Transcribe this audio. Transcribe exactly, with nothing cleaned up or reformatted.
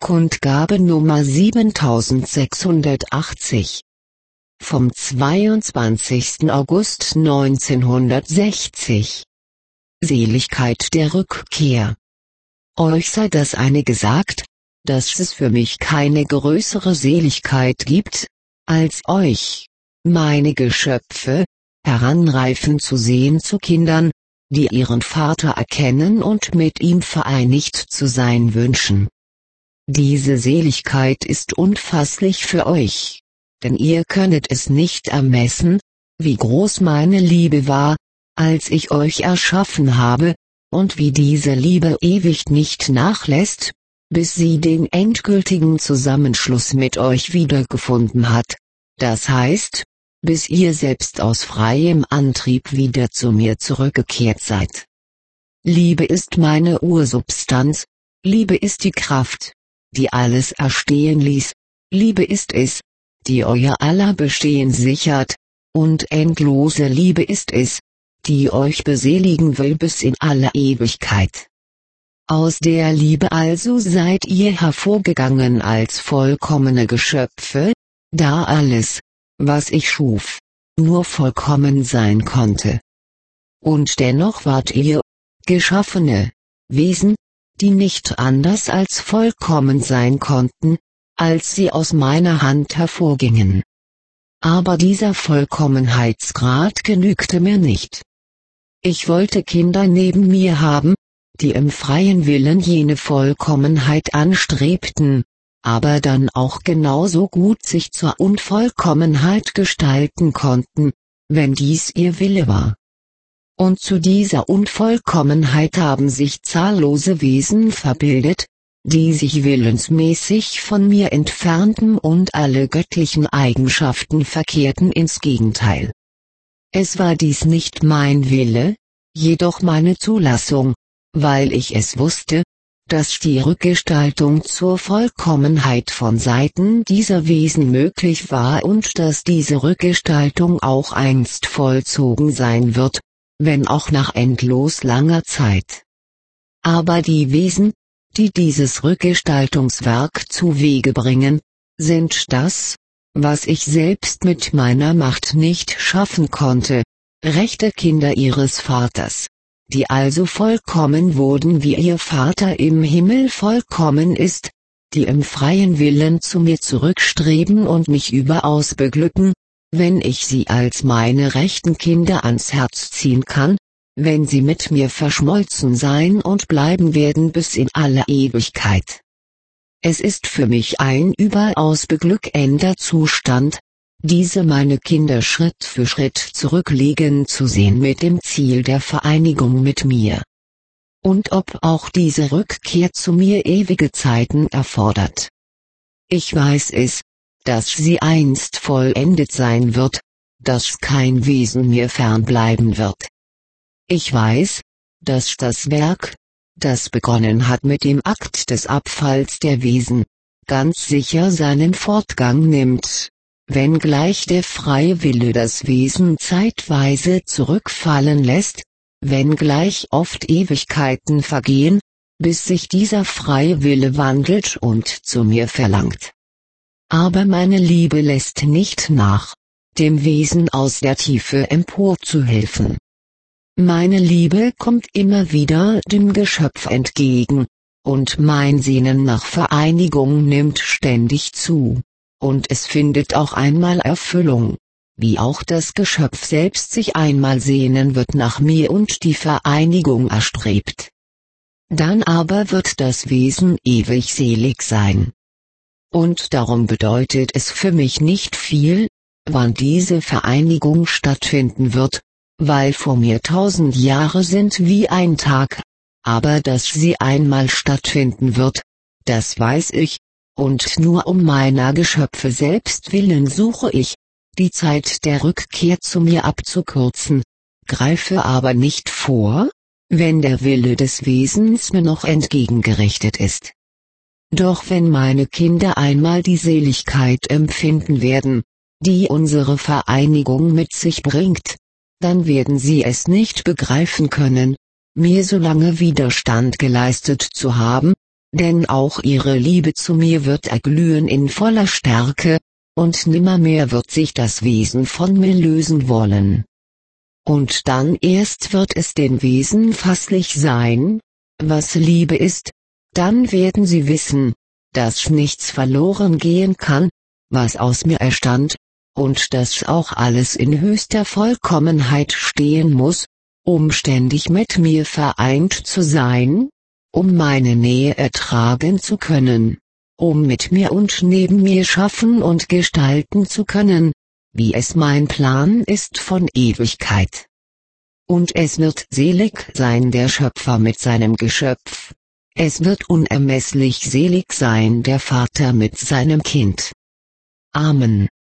Kundgabe Nummer siebentausendsechshundertachtzig. Vom zweiundzwanzigsten August neunzehnhundertsechzig. Seligkeit der Rückkehr. Euch sei das eine gesagt, dass es für mich keine größere Seligkeit gibt, als euch, meine Geschöpfe, heranreifen zu sehen zu Kindern, die ihren Vater erkennen und mit ihm vereinigt zu sein wünschen. Diese Seligkeit ist unfasslich für euch, denn ihr könnet es nicht ermessen, wie groß meine Liebe war, als ich euch erschaffen habe, und wie diese Liebe ewig nicht nachlässt, bis sie den endgültigen Zusammenschluss mit euch wiedergefunden hat, das heißt, bis ihr selbst aus freiem Antrieb wieder zu mir zurückgekehrt seid. Liebe ist meine Ursubstanz, Liebe ist die Kraft, die alles erstehen ließ, Liebe ist es, die euer aller Bestehen sichert, und endlose Liebe ist es, die euch beseligen will bis in alle Ewigkeit. Aus der Liebe also seid ihr hervorgegangen als vollkommene Geschöpfe, da alles, was ich schuf, nur vollkommen sein konnte. Und dennoch wart ihr, geschaffene Wesen, die nicht anders als vollkommen sein konnten, als sie aus meiner Hand hervorgingen. Aber dieser Vollkommenheitsgrad genügte mir nicht. Ich wollte Kinder neben mir haben, die im freien Willen jene Vollkommenheit anstrebten, aber dann auch genauso gut sich zur Unvollkommenheit gestalten konnten, wenn dies ihr Wille war. Und zu dieser Unvollkommenheit haben sich zahllose Wesen verbildet, die sich willensmäßig von mir entfernten und alle göttlichen Eigenschaften verkehrten ins Gegenteil. Es war dies nicht mein Wille, jedoch meine Zulassung, weil ich es wusste, dass die Rückgestaltung zur Vollkommenheit von Seiten dieser Wesen möglich war und dass diese Rückgestaltung auch einst vollzogen sein wird, wenn auch nach endlos langer Zeit. Aber die Wesen, die dieses Rückgestaltungswerk zu Wege bringen, sind das, was ich selbst mit meiner Macht nicht schaffen konnte, rechte Kinder ihres Vaters, die also vollkommen wurden wie ihr Vater im Himmel vollkommen ist, die im freien Willen zu mir zurückstreben und mich überaus beglücken, wenn ich sie als meine rechten Kinder ans Herz ziehen kann, wenn sie mit mir verschmolzen sein und bleiben werden bis in alle Ewigkeit. Es ist für mich ein überaus beglückender Zustand, diese meine Kinder Schritt für Schritt zurücklegen zu sehen mit dem Ziel der Vereinigung mit mir. Und ob auch diese Rückkehr zu mir ewige Zeiten erfordert. Ich weiß es, dass sie einst vollendet sein wird, dass kein Wesen mir fernbleiben wird. Ich weiß, dass das Werk, das begonnen hat mit dem Akt des Abfalls der Wesen, ganz sicher seinen Fortgang nimmt, wenngleich der freie Wille das Wesen zeitweise zurückfallen lässt, wenngleich oft Ewigkeiten vergehen, bis sich dieser freie Wille wandelt und zu mir verlangt. Aber meine Liebe lässt nicht nach, dem Wesen aus der Tiefe emporzuhelfen. Meine Liebe kommt immer wieder dem Geschöpf entgegen, und mein Sehnen nach Vereinigung nimmt ständig zu, und es findet auch einmal Erfüllung, wie auch das Geschöpf selbst sich einmal sehnen wird nach mir und die Vereinigung erstrebt. Dann aber wird das Wesen ewig selig sein. Und darum bedeutet es für mich nicht viel, wann diese Vereinigung stattfinden wird, weil vor mir tausend Jahre sind wie ein Tag, aber dass sie einmal stattfinden wird, das weiß ich, und nur um meiner Geschöpfe selbst willen suche ich, die Zeit der Rückkehr zu mir abzukürzen, greife aber nicht vor, wenn der Wille des Wesens mir noch entgegengerichtet ist. Doch wenn meine Kinder einmal die Seligkeit empfinden werden, die unsere Vereinigung mit sich bringt, dann werden sie es nicht begreifen können, mir so lange Widerstand geleistet zu haben, denn auch ihre Liebe zu mir wird erglühen in voller Stärke, und nimmermehr wird sich das Wesen von mir lösen wollen. Und dann erst wird es den Wesen fasslich sein, was Liebe ist, dann werden sie wissen, dass nichts verloren gehen kann, was aus mir erstand, und dass auch alles in höchster Vollkommenheit stehen muss, um ständig mit mir vereint zu sein, um meine Nähe ertragen zu können, um mit mir und neben mir schaffen und gestalten zu können, wie es mein Plan ist von Ewigkeit. Und es wird selig sein der Schöpfer mit seinem Geschöpf. Es wird unermesslich selig sein der Vater mit seinem Kind. Amen.